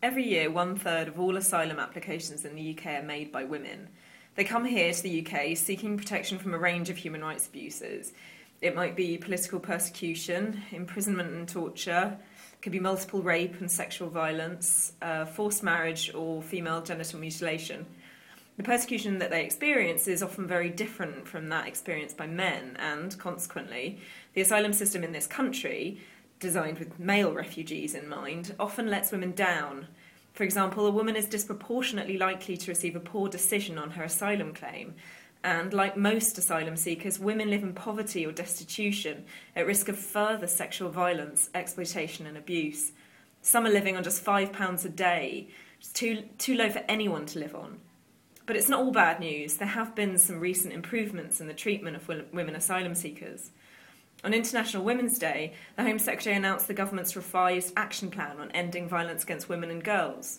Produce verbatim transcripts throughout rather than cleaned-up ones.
Every year, one-third of all asylum applications in the U K are made by women. They come here to the U K seeking protection from a range of human rights abuses. It might be political persecution, imprisonment and torture, it could be multiple rape and sexual violence, uh, forced marriage or female genital mutilation. The persecution that they experience is often very different from that experienced by men, and consequently, the asylum system in this country, designed with male refugees in mind, often lets women down. For example, a woman is disproportionately likely to receive a poor decision on her asylum claim, and like most asylum seekers, women live in poverty or destitution, at risk of further sexual violence, exploitation and abuse. Some are living on just five pounds a day, which is too, too low for anyone to live on. But it's not all bad news. There have been some recent improvements in the treatment of women asylum seekers. On International Women's Day, the Home Secretary announced the government's revised action plan on ending violence against women and girls.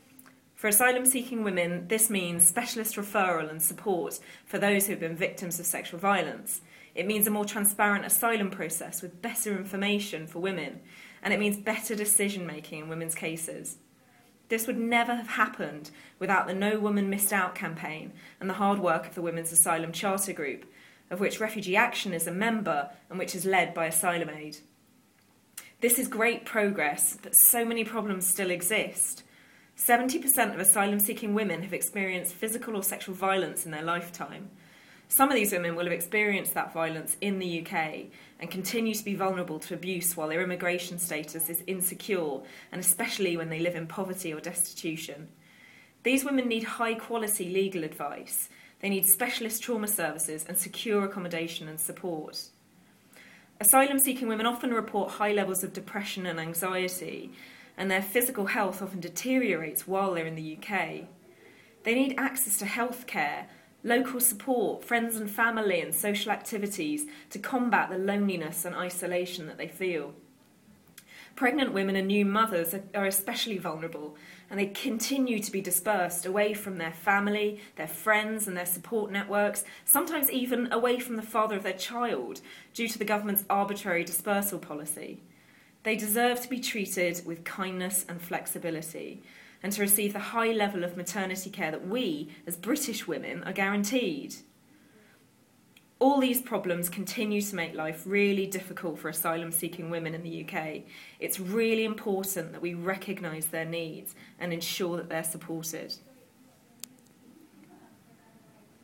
For asylum-seeking women, this means specialist referral and support for those who have been victims of sexual violence. It means a more transparent asylum process with better information for women, and it means better decision-making in women's cases. This would never have happened without the No Woman Missed Out campaign and the hard work of the Women's Asylum Charter Group, of which Refugee Action is a member and which is led by Asylum Aid. This is great progress, but so many problems still exist. seventy percent of asylum-seeking women have experienced physical or sexual violence in their lifetime. Some of these women will have experienced that violence in the U K and continue to be vulnerable to abuse while their immigration status is insecure, and especially when they live in poverty or destitution. These women need high-quality legal advice. They need specialist trauma services and secure accommodation and support. Asylum-seeking women often report high levels of depression and anxiety, and their physical health often deteriorates while they're in the U K. They need access to healthcare, local support, friends and family and social activities to combat the loneliness and isolation that they feel. Pregnant women and new mothers are, are especially vulnerable, and they continue to be dispersed away from their family, their friends and their support networks, sometimes even away from the father of their child, due to the government's arbitrary dispersal policy. They deserve to be treated with kindness and flexibility, and to receive the high level of maternity care that we, as British women, are guaranteed. All these problems continue to make life really difficult for asylum-seeking women in the U K. It's really important that we recognise their needs and ensure that they're supported.